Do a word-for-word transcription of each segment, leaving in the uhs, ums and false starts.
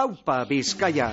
Aupa Bizkaia.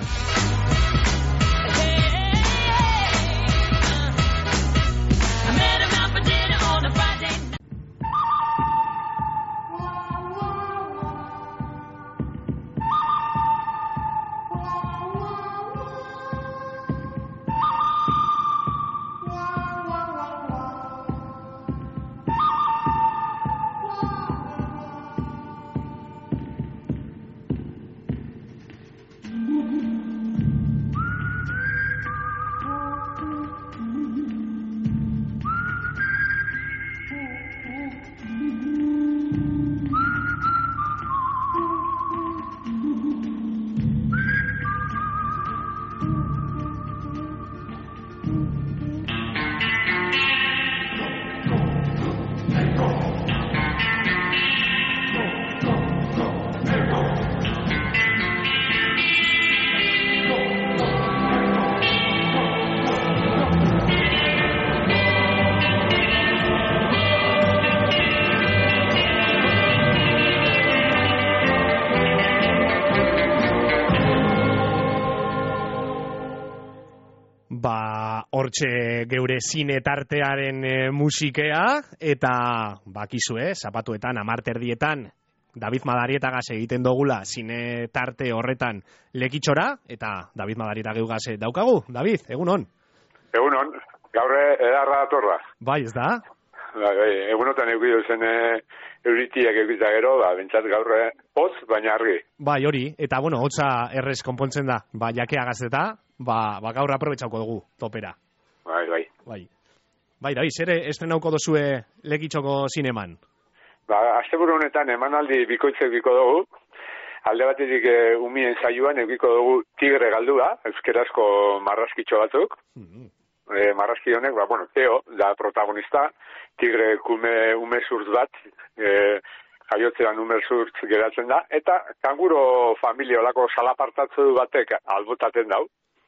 Hortxe geure zine tartearen e, musikea, eta bakizue, zapatuetan, amarterdietan, David Madarietagaz egiten dogula zine tarte horretan lekitxora, eta David Madarieta geugaz daukagu. David, egunon? Egunon, gaurre edarra datorra. Bai, ez da? Bai, bai, egunotan eukidu zen euritiak eukita gero, ba, bentsat gaurre hotz, baina argi. Bai, hori, eta bueno, hotza errez konpontzen da, ba, jakeagaz eta, ba, ba gaur aprobetxauko dugu, topera. Bai, bai. Bai, bai, David, zer estrenauko dozue lekitxoko zineman? Ba, asteburu honetan emanaldi bikoitze eukiko dugu, alde batetik e, umien saioan eukiko dugu Tigre galdua, euskerazko marraskitxo batzuk. Mm-hmm. E, marraski honek, ba, bueno, Teo, da protagonista, Tigre kume ume zurtz bat, e, jaiotzean ume zurtz geratzen da, eta kanguro familia olako salapartatzu batek albotaten dau.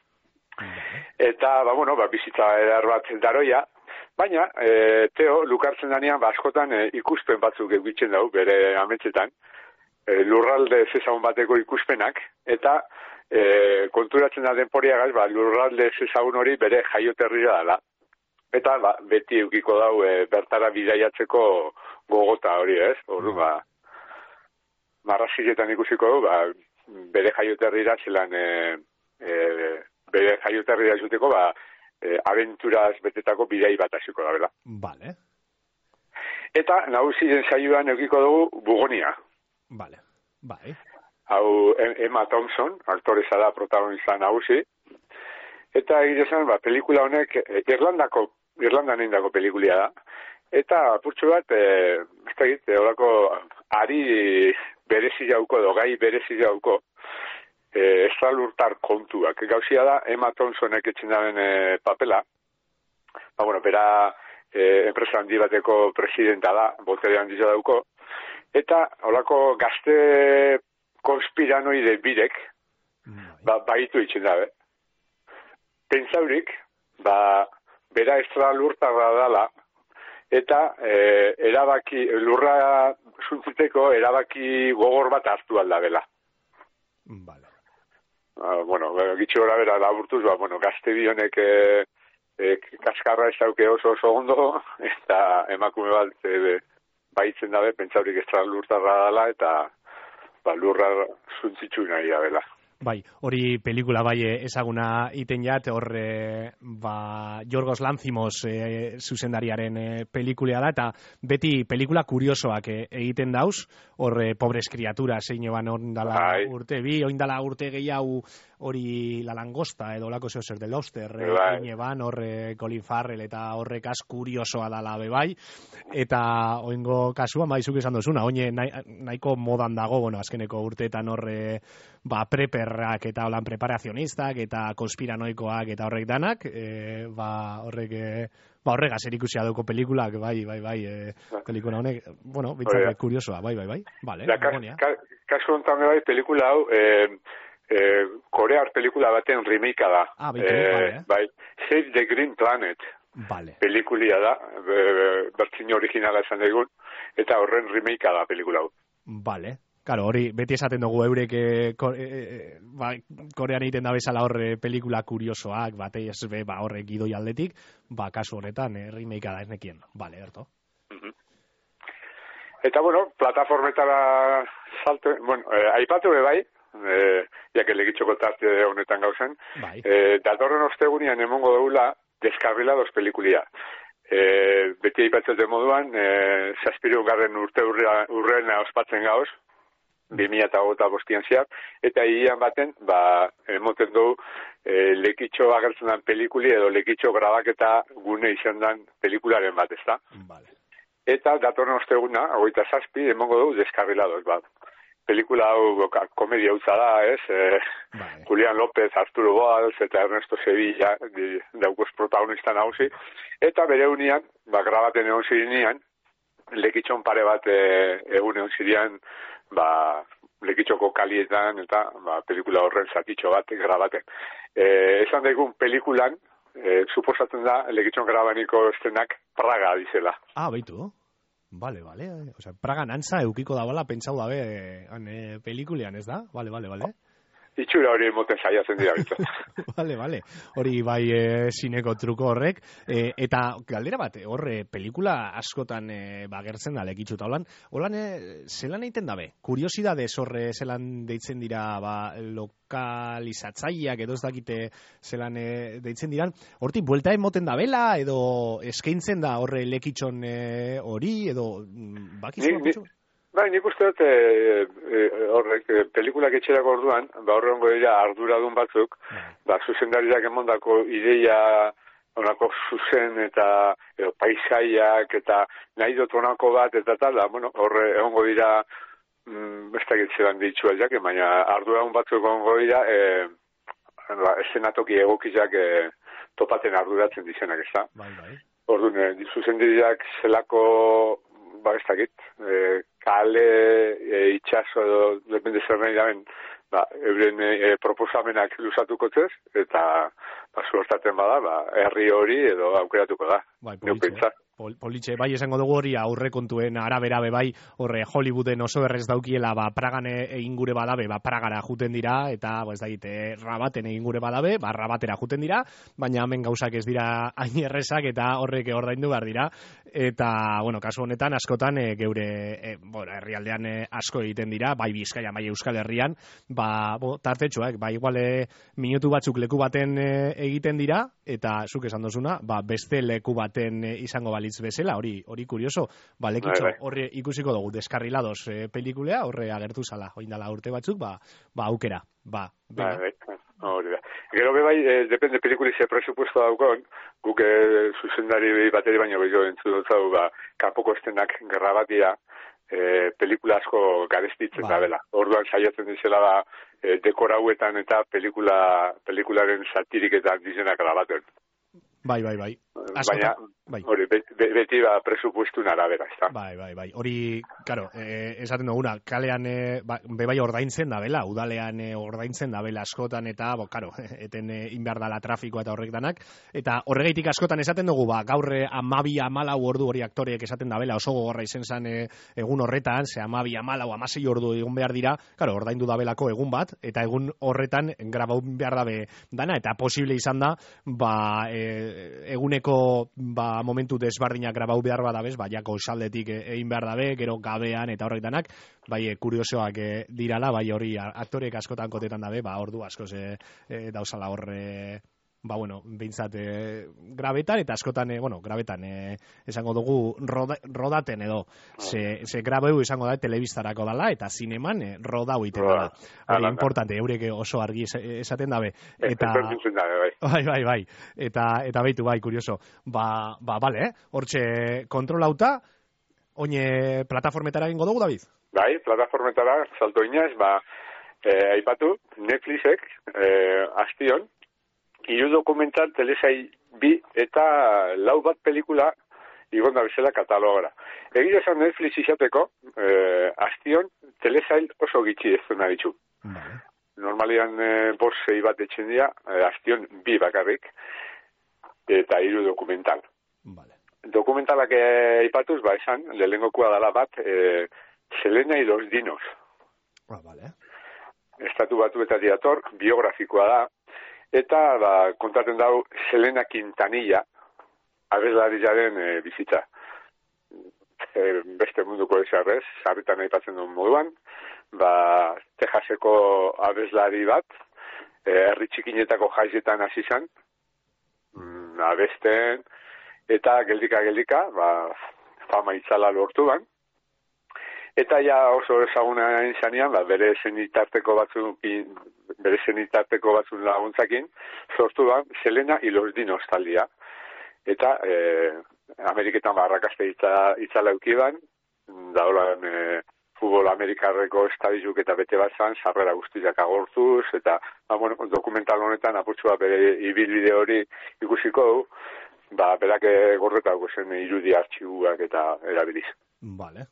Eta, ba, bueno, ba, bizitza edar bat daroia, baina, e, Teo, lukartzen danean, ba, askotan e, ikuspen batzuk egitzen dau, bere ametsetan, e, lurralde zezagun bateko ikuspenak, eta e, konturatzen da denporiagaz, ba, lurralde zezagun hori bere jaioterria dela. Eta, ba, beti eukiko dau e, bertara bidaiatzeko gogota hori, ez? Ordu, ba, marrazietan ikusiko du, ba, bere jaioterria zelan e, e, bere jaioterria zuteko, ba, e, abenturaz betetako bidei bat hasiko da, bela. Vale. Eta, nagusien saioan eukiko dugu Bugonia. Vale, bai. Hau, Emma Thompson, aktoreza da protagonista nagusi. Eta, egitezan, ba, pelikula honek, Irlandako, Irlandan indako pelikulia da. Eta, purtsu bat, e, ez da egite, horako, ari berezi jauko, dogai berezi jauko, Eh, estralurtar kontuak. Gauzia da, Emma Thompsonek etxen daren eh, papela. Ba, bueno, bera eh, enpresa handi bateko presidenta da, botere handi dauko. Eta, holako gazte konspiranoide birek, ba, baitu itxen dabe. Pentsaurik, ba, bera estralurtarra dala, eta eh, erabaki, lurra zuntziteko erabaki gogor bat hartu aldabela. Vale. Uh, bueno, gitxi gora bera laburtuz, ba, bueno, gazte bionek e, e, kaskarra ez dauke oso oso ondo, eta emakume bat e, baitzen dabe, pentsaurik estra lurtarra dela, eta ba, lurra zuntzitsu nahi da bela. Bai, hori pelikula bai ezaguna iten jat, hor e, ba, Yorgos Lanthimos e, zuzendariaren e, pelikulea da, eta beti pelikula kuriosoak e, egiten dauz, hor e, pobres kriatura, zein eban ondala bai. urte bi, oindala urte gehiago hori La Langosta, edo lako zeo zer de Lobster, bai. e, eban hor e, Colin Farrell, eta horrek az kuriosoa dala bebai, eta oingo kasuan, bai, zuk esan dozuna, oine nahiko modan dago, bueno, azkeneko urteetan hor e, ba, preperrak eta holan preparazionistak eta konspiranoikoak eta horrek danak, e, ba, horrek e, ba, horrega zer ikusia dauko pelikulak, bai, bai, bai, e, pelikula honek, bueno, bitzak kuriosoa, bai, bai, bai, vale, da, kas, ka, kasu honetan bai, pelikula hau, e, e, korear pelikula baten remake da. Ah, bitu, e, vale, eh? Bai, Save the Green Planet. Vale. Pelikulia da, bertzin originala esan daigun, eta horren remake da pelikula hau. Vale. Claro, hori, beti esaten dugu eurek e, ko, e, ba, korean egiten da bezala horre pelikula kuriosoak, bate ez be, ba, horrek gidoi aldetik, ba, kasu honetan, e, remake da ez nekien. Vale, erto. Uh-huh. Eta, bueno, plataformetara salto, bueno, eh, aipatu be bai, eh, jake legitxoko tarte honetan gauzen, bai. eh, datorren ostegunean emongo dugula Descarrilados pelikulia. Eh, beti aipatzen moduan, eh, zazpiru garren urte urrea, urreena ospatzen gauz, bi mila eta bostian ziar, eta hilean baten, ba, emoten dugu, e, lekitxo agertzen den pelikuli edo lekitxo grabaketa gune izan den pelikularen bat, ezta? Vale. Eta datorren osteguna, hogeita zazpi, emongo dugu Descarrilados, bat. Pelikula hau komedia hutsa da, ez? E, vale. Julián López, Arturo Boals eta Ernesto Sevilla daukos protagonista nagusi, eta bere unian, ba, grabaten egon zirinean, lekitxon pare bat e, egun egon zirian, ba, lekitxoko kalietan eta ba, pelikula horren zatitxo bat grabaten. E, esan daigun pelikulan, e, suposatzen da, lekitxon grabaniko estenak Praga dizela. Ah, baitu. Vale, vale. O sea, Praga nantza eukiko da bala, pentsau dabe e, pelikulean, ez da? Vale, vale, vale. Itxura hori emoten saiatzen dira bitu. Vale, vale. Hori bai e, sineko truko horrek. E, eta galdera bat, horre pelikula askotan e, bagertzen da lekitxu taulan. Holan, e, zelan egiten dabe? Kuriosidadez horre zelan deitzen dira ba, lokalizatzaileak edo ez dakite zelan e, deitzen diran. Hortik, buelta emoten da bela edo eskaintzen da horre lekitxon hori e, edo bakizu bakitzu? Bai, nik uste dut, e, e, horrek, e, pelikulak etxerako orduan, ba, horrengo dira arduradun batzuk, ba, zuzendariak emondako ideia, onako zuzen eta e, paisaiak eta nahi dut onako bat, eta tal, da, bueno, horre, egongo dira, mm, ez da gitzelan ditxua jak, baina arduradun batzuk egongo dira, e, ba, esenatoki egokizak e, topaten arduratzen dizenak, ez da? Bai, bai. Orduan, e, zuzendariak zelako, ba, ez dakit, e, kale, e, itxaso edo, depende zer nahi daben, ba, euren e, proposamenak luzatuko tez, eta ba, suertaten bada, ba, herri hori edo aukeratuko da. Bai, politxe, pol, politxe, bai esango dugu hori aurrekontuen arabera be bai, horre Hollywooden oso errez daukiela, ba, Pragan egin gure badabe, ba, Pragara juten dira, eta, ba, ez dakit, Rabaten egin gure badabe, ba, Rabatera juten dira, baina hemen gauzak ez dira hain errezak, eta horrek ordaindu behar dira, eta, bueno, kasu honetan, askotan, e, geure, e, bueno, herrialdean e, asko egiten dira, bai Bizkaia, bai Euskal Herrian, ba, bo, tartetxoak, ba, igual e, minutu batzuk leku baten e, egiten dira, eta zuk esan dozuna, ba, beste leku baten e, izango balitz bezala, hori hori kurioso, ba, lekitxo, horre ikusiko dugu, Descarrilados e, pelikulea, horre agertu zala, oindala urte batzuk, ba, ba aukera, ba, ba, hori da. Gero be bai, eh, depende pelikulize presupuesto daukon, guk eh, zuzendari bateri baino gehiago entzun dut zau, ba, kapoko estenak grabatia, eh, pelikula asko garestitzen ba. Da bela. Orduan saiatzen dizela da, eh, dekor hauetan eta pelikula, pelikularen satiriketan dizenak grabaten. Bai, bai, bai. Baina, bai. Hori, beti ba, presupuestun arabera, ez da. Bai, bai, bai. Hori, karo, eh, esaten duguna, kalean, eh, ba, bebai ordaintzen da bela, udalean eh, ordaintzen da bela askotan, eta, bo, karo, eten eh, inbehar dala trafikoa eta horrek danak, eta horregaitik askotan esaten dugu, ba, gaurre amabi amalau ordu hori aktoreek esaten da bela, oso gogorra izen zan eh, egun horretan, ze amabi amalau amasei ordu egun behar dira, karo, ordaindu da belako egun bat, eta egun horretan grabau behar dabe dana, eta posible izan da, ba, eh, eguneko ba, momentu desbardinak grabau behar badabez, ba, jako saldetik egin behar dabe, gero gabean eta horrek danak, bai, kuriosoak e, dirala, bai, hori aktorek askotan kotetan dabe, ba, ordu askoz e, e, dauzala horre, ba, bueno, behintzat e, grabetan, eta askotan, e, bueno, grabetan, e, esango dugu roda, rodaten edo, ze, ze grabeu izango da, telebistarako dala, eta zineman e, rodau iten dala. Hori, importante, eurek oso argi esaten dabe. Eta, bai, bai, bai, eta, eta beitu, bai, kurioso. Ba, ba, bale, eh? Hortxe kontrolauta, oine plataformetara egingo dugu, David? Bai, plataformetara, salto inaz, ba, eh, aipatu, Netflixek, eh, astion, hiru dokumental, telesai bi eta lau bat pelikula igonda bezala katalogara. Egia esan Netflix izateko, eh, astion, telesail oso gitxi ez duna ditu. Vale. Normalian eh, bos zei bat etxen dira, eh, astion bi bakarrik, eta hiru dokumental. Vale. Dokumentalak eh, aipatuz, ba esan, lehenengokua dala bat, eh, Selena y los dinos. Ah, vale. Estatu Batuetatik dator, biografikoa da, eta ba, kontatzen dau Selena Quintanilla, abeslariaren e, bizitza. E, beste munduko esarrez, sarritan aipatzen duen moduan, ba, Texaseko abeslari bat, e, herri txikinetako jaizetan hasi zen, mm, abesten, eta geldika-geldika, ba, fama itzala lortu ban. Eta ja oso ezaguna izanean, ba, bere zenitarteko batzun, bere zenitarteko batzun laguntzakin, sortu da Selena y los Dinos taldia. Eta eh, Ameriketan barrakaste itza, itzala eukidan, da holan eh, futbol amerikarreko estadizuk eta bete bat zan, sarrera guztiak agortuz, eta ba, bueno, dokumental honetan apurtxua bere ibilbide hori ikusiko du, ba, berak gorretako zen irudi artxibuak eta erabiliz. Vale.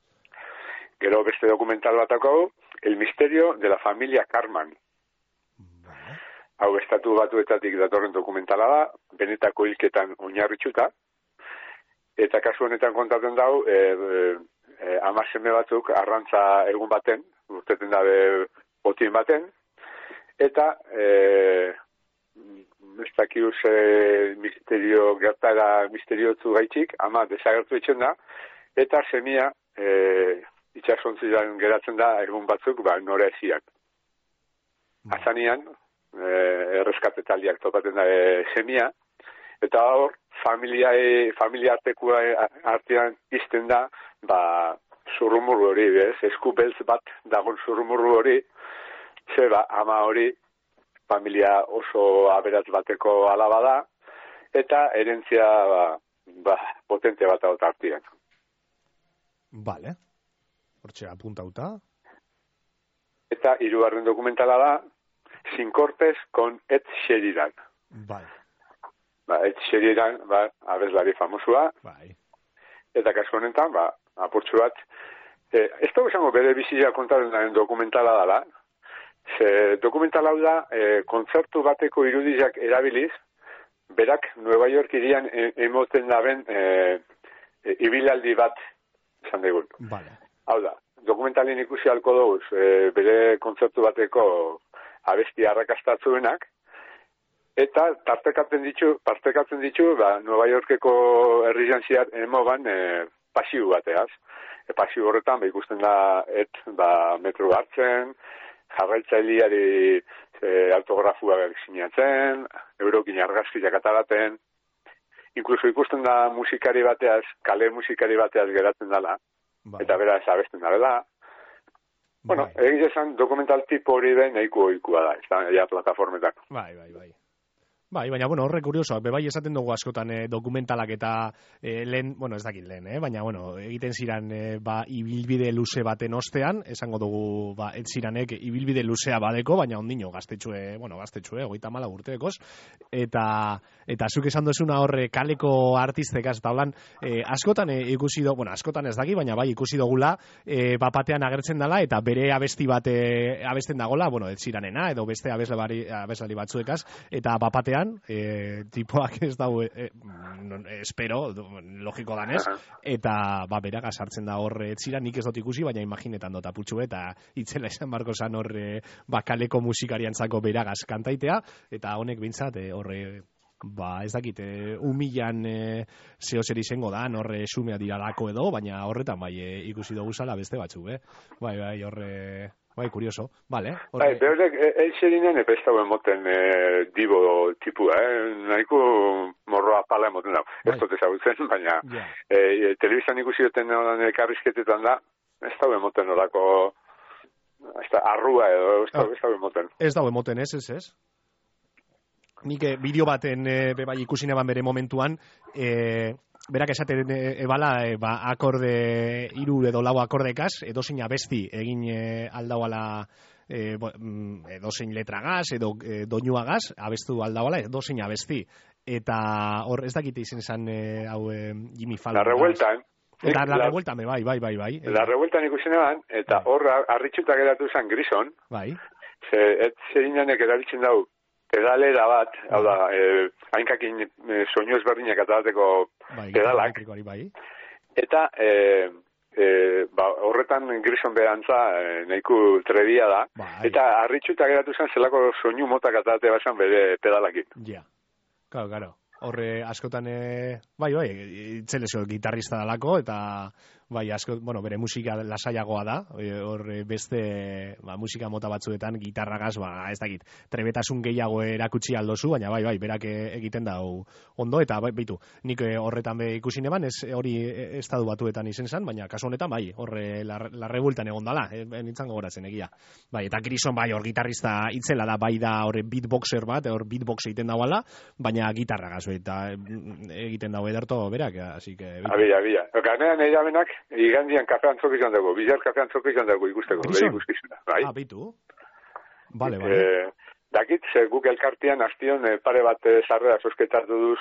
Gero beste dokumental batako, El misterio de la familia Carman. Vale. Hau estatu batuetatik datorren dokumentala da, benetako hilketan oinarritxuta, eta kasu honetan kontatzen dau, e, e, ama seme batzuk arrantza egun baten, urteten dabe botin baten, eta e, ez dakiuz e, misterio, gertara misteriotzu gaitxik, ama desagertu etxen da, eta semia e, itxasontzian geratzen da egun batzuk, ba, nora eziak. Azanian, e, erreskate taldiak topaten da e, semia, eta hor, familia, e, familia artekua artean izten da, ba, zurrumurru hori, bez? Esku beltz bat dagoen zurrumurru hori, ze ba, ama hori, familia oso aberatz bateko alaba da, eta herentzia, ba, ba potente bat hau tartian. Vale. Hortxe apuntauta. Eta hirugarren dokumentala da Sin cortes con Ed Sheridan. Bai. Ba, Ed Sheridan, ba, abeslari famosua. Bai. Eta kasu honetan, ba, apurtxu bat, e, ez dugu esango bere bizia kontaren daren dokumentala dela. Ze dokumentala hau da, e, kontzertu bateko irudizak erabiliz, berak Nueva York irian e, emoten daben e, e, ibilaldi bat esan degun. Vale. Hau da, dokumentalin ikusi halko dugu, e, bere kontzertu bateko abesti arrakastatzuenak, eta tartekatzen ditu, partekatzen ditu, ba, Nueva Yorkeko herrian ziar emoban e, pasiu bateaz. E, pasiu horretan, ba, ikusten da, et, ba, metro hartzen, jarraitzaileari e, autografua sinatzen, eurokin argazkiak ataraten, inkluso ikusten da musikari bateaz, kale musikari bateaz geratzen dela, bai. Eta bera ez abesten dela. Bueno, bai. Egin esan dokumental tipo hori den nahiko ohikoa da, ez da, ja plataformetan. Bai, bai, bai. Bai, baina, bueno, horre kuriosoak, bebai esaten dugu askotan e, dokumentalak eta e, lehen, bueno, ez dakit lehen, eh? Baina, bueno, egiten ziran e, ba, ibilbide luze baten ostean, esango dugu, ba, ez ziranek ibilbide luzea badeko, baina ondino, gaztetxue, bueno, gaztetxue, goita mala urteekoz, eta, eta zuk esan duzuna horre kaleko artistekaz, eta holan, e, askotan e, ikusi do, bueno, askotan ez daki, baina bai ikusi dugula, e, bapatean agertzen dela, eta bere abesti bat e, abesten dagola, bueno, ez ziranena, edo beste abeslari, abeslari batzuekaz, eta bapatean E, tipoak ez dau e, non, espero, logiko danez, eta ba, beraga sartzen da horre etzira, nik ez dut ikusi, baina imaginetan dut apurtxu eta itzela esan barko zan horre bakaleko musikariantzako beragaz kantaitea, eta honek bintzat e, horre ba, ez dakit, e, humilan e, zeo zer izango da, horre sumea diralako edo, baina horretan bai e, ikusi dugu zala beste batzuk, eh? Bai, bai, horre... Bai, curioso, vale. Bai, behorek, eixerinen epestau emoten e, dibo tipua, eh? Nahiko morroa pala emoten da. Ez dut ezagutzen, baina yeah. e, telebizan ikusi duten karrizketetan da, ez dau emoten orako, ez da, arrua edo, ez dau, ez dau emoten. Ez dau emoten, ez, ez, ez. Nik e, bideo baten e, bebai ikusi neban bere momentuan, e, berak esaten ebala, e, ba, akorde, hiru edo lau akordekaz, edozein abesti egin e, aldauala e, edozein letragaz, edo e, doinuagaz, abestu aldauala, edozein abesti. Eta hor, ez dakite izen esan e, hau e, Jimmy Fallon. La revuelta, Eta la, la revuelta, me bai, bai, bai, bai. La revuelta ikusi neban, eta hor harritxuta geratu zen Grison. Bai. Ze, et zerinanek erabiltzen dau, pedalera bat, hau da, eh, hainkakin eh, soinu ezberdinak atabateko bai, pedalak. Bai. Eta eh, e, ba, horretan Grison berantza e, nahiko trebia da, bai. Eta harritxuta geratu zen zelako soinu motak atate bazan bere pedalakin. Ja, claro, claro. Horre askotan, e, bai, bai, itzelezo gitarrista dalako, eta bai, asko, bueno, bere musika lasaiagoa da, hor beste ba, musika mota batzuetan gitarragaz, ba, ez dakit, trebetasun gehiago erakutsi aldozu, baina bai, bai, berak egiten da ondo, eta bai, baitu, nik horretan be ikusi neban, ez hori estadu batuetan izen zen, baina kasu honetan, bai, horre larre bultan egon dala, e, nintzen gogoratzen egia. Bai, eta Grison, bai, hor gitarrista itzela da, bai da, horre beatboxer bat, hor beatbox egiten dauala, baina gitarragaz, eta egiten dago ederto berak, así que... Abia, abia. Ganean eiramenak, igandian kafe antzok izan dago, bizar kafe antzok izan dago ikusteko, bere ikuskizuna, bai? Ah, bitu? Vale, vale. Eh, dakit, ze guk elkartian, astion, eh, pare bat eh, sarrera sosketatu duz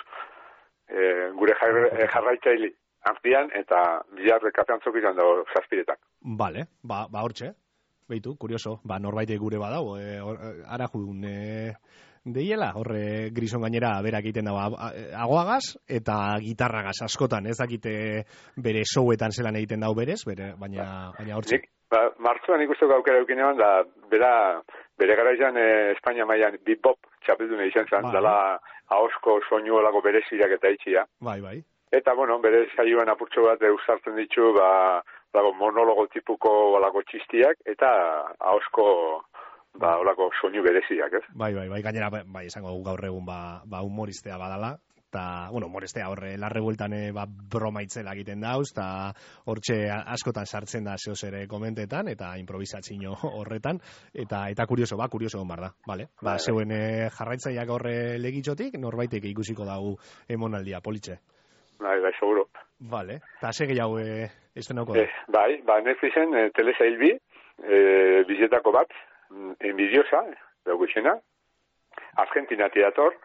eh, gure jar, eh, jarraitzaili ampian, eta bizar kafe antzok izan dago zazpiretak. Vale, ba, ba hortxe, beitu, kurioso, ba norbait gure badau, eh, ara judun, eh, deiela, horre Grison gainera berak egiten dago agoagaz eta gitarragaz askotan, ez dakite bere showetan zelan egiten dago berez, bere, baina, baina hortxe. Ba, martzuan ikusteko aukera eukinean, da bera, bere garaian eh, Espainia mailan bebop txapeldune izan zen, bai. Dala ahosko soinu olako berezirak eta itxia. Bai, bai. Eta, bueno, bere saioan apurtxo bat eusartzen ditu, ba, dago monologo tipuko olako txistiak, eta ahosko ba, holako soinu bereziak, ez? Bai, bai, bai, gainera, bai, esango gaur egun, ba, ba humoristea badala, eta, bueno, humoristea horre, larre bueltan, ba, broma itzela egiten dauz, eta hortxe askotan sartzen da zehoz ere komentetan, eta improvisatzino horretan, eta eta kurioso, ba, kurioso hon bar da, vale? Ba, zeuen e, jarraitzaileak horre legitxotik, norbaitek ikusiko dago emonaldia, politxe. Bai, bai, seguro. Vale, eta segi jau, e, estenauko da? Eh, bai, ba, Netflixen, e, telesailbi, e, bizetako bat, envidiosa, dugu izena, Argentinatik dator,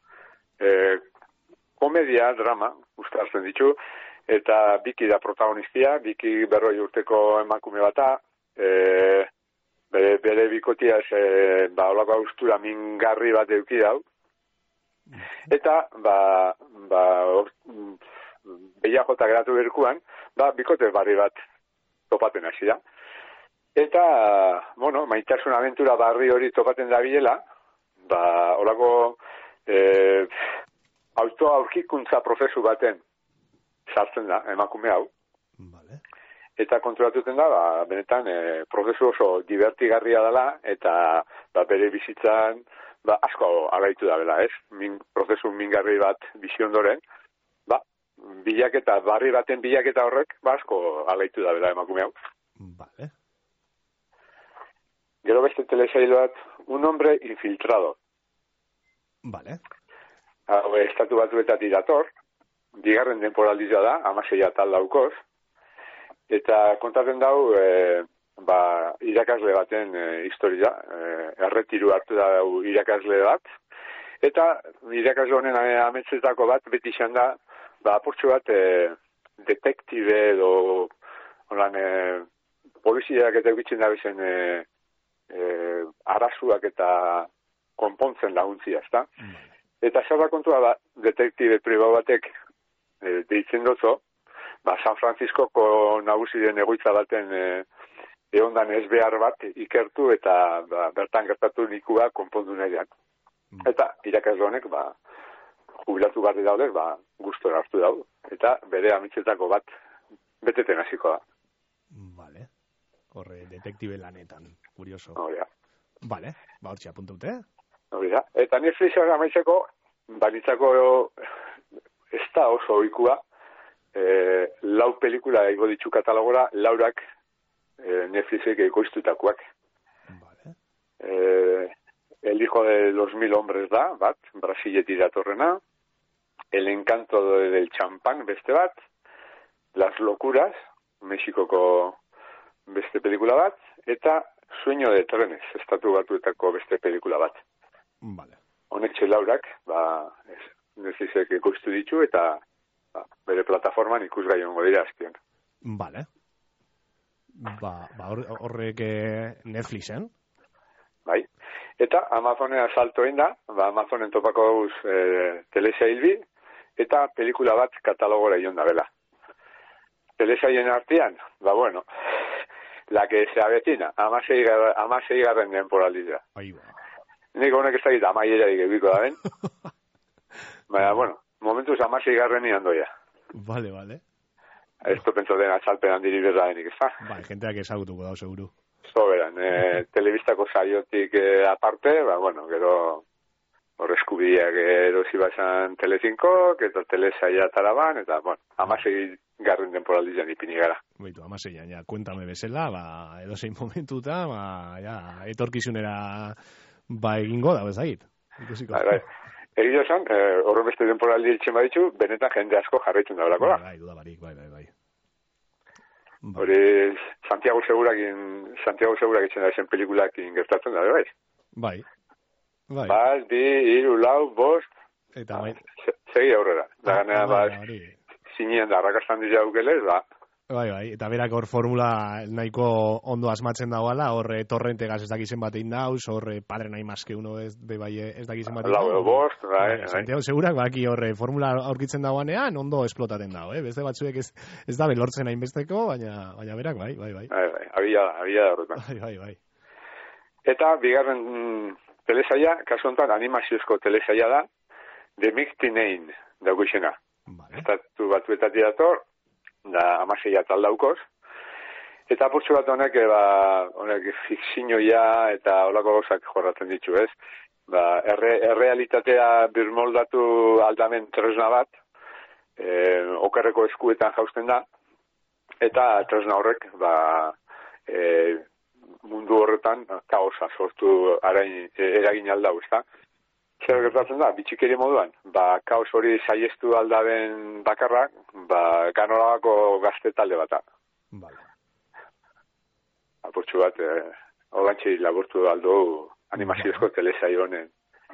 e, komedia, drama, ustartzen ditu, eta Biki da protagonistia, Biki berroi urteko emakume bata, e, bere, bere bikotiaz, e, ba, olako austura mingarri bat euki dau, eta, ba, ba, behiakota geratu berkuan, ba, bikote barri bat topaten hasi da. Eta, bueno, maitasun aventura barri hori topaten da bilela, ba, holako e, autoaurkikuntza prozesu baten sartzen da, emakume hau. Vale. Eta konturatuten da, ba, benetan, e, prozesu oso divertigarria dela, eta ba, bere bizitzan, ba, asko agaitu da bela, ez? Min, prozesu mingarri bat biziondoren, ba, bilaketa, barri baten bilaketa horrek, ba, asko agaitu da bela emakume hau. Vale. Gero beste telesail bat, un hombre infiltrado. Vale. Hau, estatu batuetatik dator, bigarren temporaldizia da, amaseia tal daukoz, eta kontatzen dau, e, ba, irakasle baten e, historia, e, erretiru hartu da irakasle bat, eta irakasle honen ametzetako bat, beti izan da, ba, apurtxo bat, e, detektibe edo, holan, e, poliziak eta egitzen da bizen, e, Eh, arazuak eta konpontzen laguntzia, ezta? Mm. Eta zer da kontua da, detektibe priba batek e, deitzen dozo, ba, San Franciscoko nagusi den egoitza baten e, eondan ez behar bat ikertu eta ba, bertan gertatu nikua konpondu nahian. Mm. Eta irakasle honek, ba, jubilatu barri daudez, ba, gustora hartu dau, eta bere amitzetako bat beteten hasiko da. Vale. Horre, detektibe lanetan, kurioso. Hori da. Vale, ba hortxe apuntute. Hori da. Eta Netflixak amaitzeko, banitzako ez da oso oikua, e, lau pelikula ego ditu katalogora, laurak e, Netflixek ekoiztutakoak. Vale. E, el hijo de los mil hombres da, bat, Brasiletik datorrena, El encanto del champán, beste bat, Las locuras, Mexikoko beste pelikula bat, eta Sueño de trenes, estatu batuetako beste pelikula bat. Vale. Honek txelaurak, ba, Netflixek ekoiztu ditu, eta ba, bere plataforman ikusgai hongo dira azpion. Vale. Ba, ba horrek Netflixen? Bai. Eta Amazonea salto egin da, ba, Amazonen topako gauz e, telesailbi, eta pelikula bat katalogora ion da bela. telesaien artean, ba bueno, la que se avecina, amasei garren denporaldia. Bai, ba. Nik honek ez dakit amaierarik ebiko da ben. Baina, bueno, momentuz amasei garren nian doia. Vale, vale. Esto pentso den azalpen handiri berda denik, ez da? Bai, jenteak ezagutuko dau, seguru. Soberan, eh, telebistako saiotik eh, aparte, ba, bueno, gero hor eskubideak erosi bazan Telecinkok, eta telesaia taraban, eta, bueno, amasei garren temporaldian ipini gara. Baitu, amaseian, ja, kuentame bezala, ba, edozein momentuta, ba, ja, etorkizunera, ba, egingo da, bezagit. Ikusiko. Bai, bai. Egia esan, eh, horren beste temporaldi etxen baditu, benetan jende asko jarraitzen da belako da. Bai, duda barik, bai, bai, bai. Hori, Santiago Segurakin, Santiago Segurak etxen da esen pelikulakin gertatzen da, bai? Bai. Bai. Bat, bi, hiru, lau, bost, eta bai. Segi aurrera. Da ganea, ba, hori. Zinien da, rakastan dira aukelez, ba. Bai, bai, eta berak hor formula nahiko ondo asmatzen dagoala, hor torrente gaz ez dakizen batein dauz, hor padre nahi maske uno ez, de bai ez dakizen batein dauz. Lau, bost, bai, bai. Santiago Segurak, baki hor formula aurkitzen dagoanean, ondo esplotaten dago, eh? Beste batzuek ez, ez da belortzen hainbesteko, baina, baina berak, bai, bai, bai. Bai, bai, abia da, abia da horretan. Bai, bai, bai. Eta, bigarren mm, telesaia, kasu honetan animaziozko telesaia da, The Mictinein, dago izena. Vale. Estatu batuetatik dator, da amaseia taldaukoz, eta apurtxo bat honek, ba, honek fikzinoia eta holako gauzak jorratzen ditu, ez? Ba, erre, errealitatea birmoldatu aldamen tresna bat, e, okerreko eskuetan jausten da, eta tresna horrek, ba, e, mundu horretan kaosa sortu arain, eragin aldau, ez da? Zer gertatzen da, bitxikeri moduan, ba, kaos hori saiestu aldaben bakarrak, ba, ganorabako gazte talde bata. Vale. Apurtxu bat, eh, hogantxe laburtu aldo animaziozko telesai honen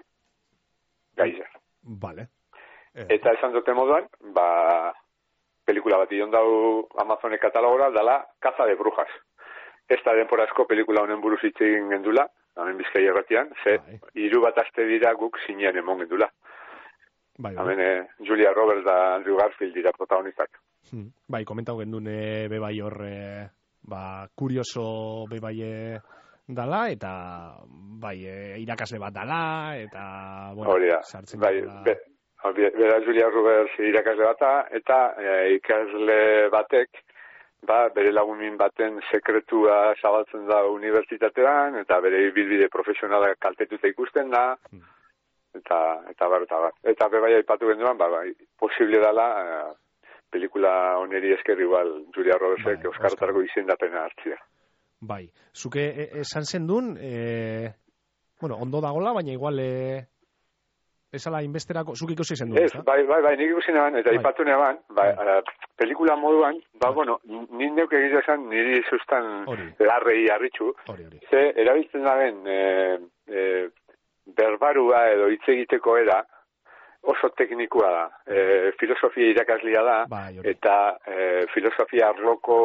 gaiza. Vale. Eh. Eta esan dute moduan, ba, pelikula bat ion dau Amazonek katalogora, dala Caza de Brujas. Ez da denporazko pelikula honen buruz hitz egin gendula, hemen Bizkai erratian, ze hiru bat aste dira guk zinean emon gendula. Bai, bai. Hemen eh, Julia Roberts da Andrew Garfield dira protagonistak. Hmm. Bai, komentau gendun e, bebai hor, e, ba, kurioso bebai dala, eta bai, e, irakasle bat dala, eta, bueno, Horia, sartzen bai, dela... Be, bera Julia Roberts irakasle bata, eta e, ikasle batek, ba, bere lagunin baten sekretua zabaltzen da unibertsitatean, eta bere bilbide profesionala kaltetuta ikusten da, hmm. eta, eta bar, eta bar. Eta bebai aipatu genduan, ba, bai, posible dala, eh, pelikula oneri esker igual Julia Robertsek bai, Oskartarako izendapena hartzia. Bai, zuke esan zendun, e, bueno, ondo dagola, baina igual... E... Esala inbesterako, zuk ikusi zen duen, ez? Bai, bai, bai, nik ikusi neban, eta bai. Ipatu neban, bai, bai. Pelikula moduan, ba, bai. Bueno, nik neuk egitea zen, niri sustan larrei harritxu, ze, erabiltzen daben, e, e, berbarua edo hitz egiteko era, oso teknikoa da, e, filosofia irakaslia da, bai, eta e, filosofia arloko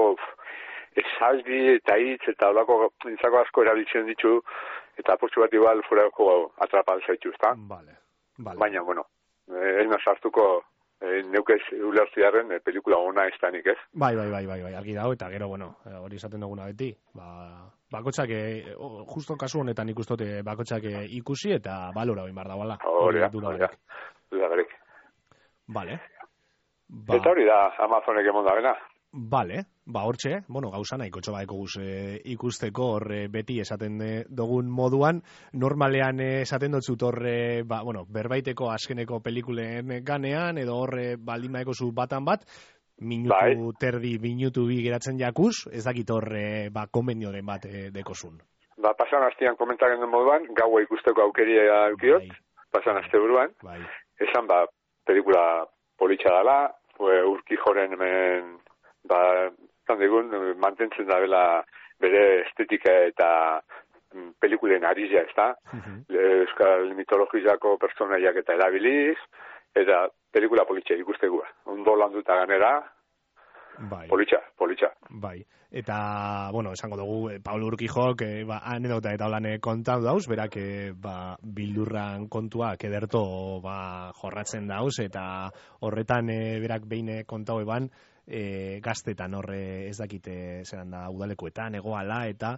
esaldi eta hitz eta olako intzako asko erabiltzen ditu, eta apurtxu bat igual furako atrapal zaitu, ezta? Vale. Vale. Baina, bueno, ez nazartuko eh, neukez ulertziaren eh, pelikula ona ez danik, ez? Bai, bai, bai, bai, bai, argi dago, eta gero, bueno, hori izaten duguna beti, ba, bakotxak, eh, justo kasu honetan ikustote bakotxak ikusi eta balora hori bar dagoela. Hori da, hori da, duda berek. Vale. Ba... Eta hori da, Amazonek emon da bena. Vale, ba hortxe, bueno, gauza nahiko txobaeko guz e, ikusteko hor e, beti esaten e, dugun moduan, normalean e, esaten dotzut hor, e, ba, bueno, berbaiteko azkeneko pelikulen ganean, edo hor e, baldin maeko zu batan bat, minutu bai. terdi, minutu bi geratzen jakuz, ez dakit hor, e, ba, konbenioren bat e, dekozun. Ba, pasan hastian komentaren den moduan, gaua ikusteko aukeria eukiot, bai. Pasan haste buruan, bai. Esan, ba, pelikula politxa dala, urki joren hemen, ba, zan digun, mantentzen da bela bere estetika eta pelikulen arizia, ez da? Uh-huh. Euskal mitologizako personaiak eta erabiliz, eta pelikula politxa ikustegua. Ondo landuta ganera, bai. politxa, politxa. Bai, eta, bueno, esango dugu, Paulo Urquijok, eh, ba, anedota eta holane kontau dauz, berak, eh, ba, bildurran kontuak ederto, ba, jorratzen dauz, eta horretan, eh, berak behin kontau eban, e, gaztetan horre ez dakite zeran da udalekuetan, egoala, eta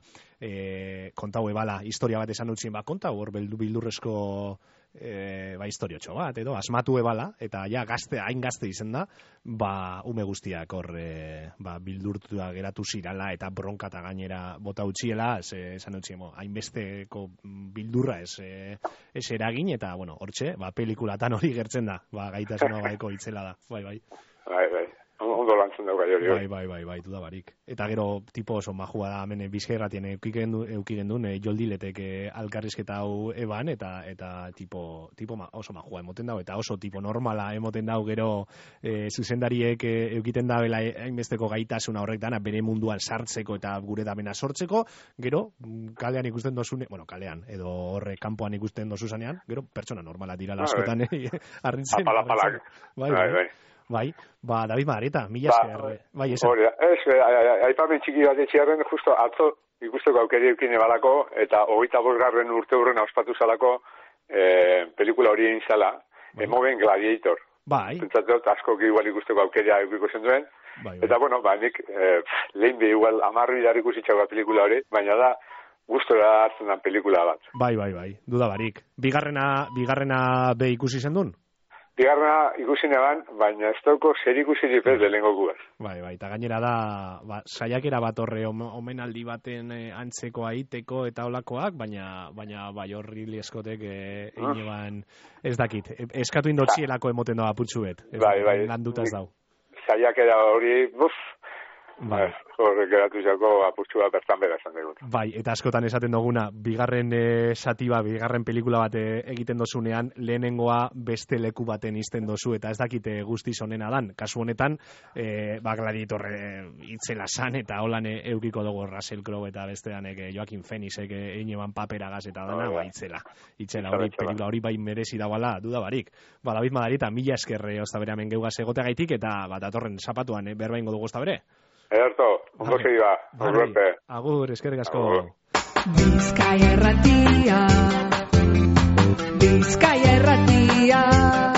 e, kontau ebala, historia bat esan utzien, ba, kontau hor bildurrezko e, ba, historiotxo bat, edo, asmatu ebala, eta ja, gazte, hain gazte izen da, ba, ume guztiak hor e, ba, bildurtua geratu zirala, eta bronkata gainera bota utziela, ze, esan utzien, hainbesteko bildurra ez, e, ez eragin, eta, bueno, hortxe, ba, pelikulatan hori gertzen da, ba, gaitasuna baeko itzela da, bai, bai. Bai, bai. Ondo lantzen dugu gai hori. Bai, bai, bai, bai, dudabarik. Eta gero tipo oso majua da, hemen Bizkairratien eukigen duen, e, joldiletek e, alkarrizketa hau eban, eta eta tipo, tipo ma, oso majua emoten dago, eta oso tipo normala emoten dago gero e, zuzendariek e, eukiten da bela hainbesteko gaitasuna horrek dana, bere munduan sartzeko eta gure damena sortzeko, gero kalean ikusten dozune, bueno, kalean, edo horre kanpoan ikusten dozuzanean, gero pertsona normala dira askotan, eh, arrintzen. Apalapalak. Bai, bai, bai. Bai, ba, David Magareta, mila esker. Ba, bai, esan. Hori, ez, aipamen txiki bat etxiarren, justo atzo ikusteko aukeri eukine balako, eta hogeita bosgarren urte hurren auspatu zalako eh, pelikula hori egin zala, bai. Emoben Gladiator. Bai. Zentzatot, asko igual ikusteko aukeria eukiko zen duen. Bai, bai. Eta, bueno, ba, nik eh, lehen be igual amarri dar ikusitxako pelikula hori, baina da, gustora hartzen den pelikula bat. Bai, bai, bai, duda barik. Bigarrena, bigarrena be ikusi zen duen? Bigarrena ikusi neban, baina ez dauko zer ikusi dipez lehenko gubaz. Bai, bai, eta gainera da, ba, saiakera bat horre omenaldi baten e, antzeko aiteko eta olakoak, baina, baina bai horri lieskotek e, eineban, ez dakit, eskatu indotxielako emoten doa putxu bet. Bai, bai. Landutaz dau. Saiakera hori, buf, bai. Horrek geratu zako apurtxua bertan bera esan dugu. Bai, eta askotan esaten duguna, bigarren e, satiba, bigarren pelikula bat e, egiten dozunean, lehenengoa beste leku baten izten dozu, eta ez dakite guztiz honena dan. Kasu honetan, e, ba, Gladiator e, itzela san, eta holan e, eukiko dugu Russell Crowe eta bestean e, Joaquin Phoenixek e, eineban paperagaz eta dana, ba, itzela. Itzela hori, pelikula hori bai merezi dagoela, dudabarik. Ba, David Magareta, mila eskerre ozta bere hemen geugaz egoteagaitik, eta bat atorren zapatuan, e, berbaingo dugu ozta bere. Ederto, ondo segi ba, agur, agur, eskerrik asko. Bizkaia erratia, Bizkaia erratia.